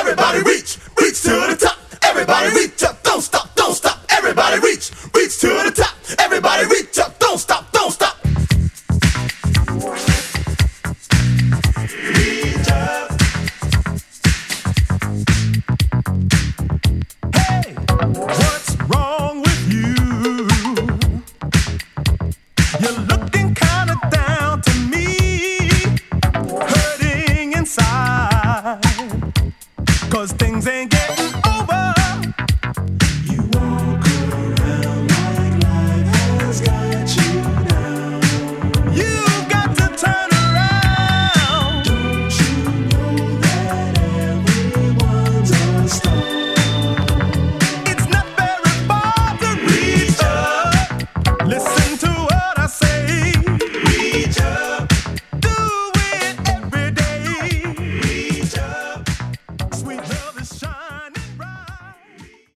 Everybody reach, reach to the top. Everybody reach up, don't stop, don't stop. Everybody reach, reach to the top. Everybody reach up, don't stop, don't stop. Reach up. Hey, what's wrong with you? You're looking kinda down to me, hurting inside, 'cause things ain't getting over. You walk around like life has got you down. You've got to turn around. Don't you know that everyone's a star? It's not very far to reach up. Listen to what I say. Reach up. Do it every day. Reach up. Sweet love is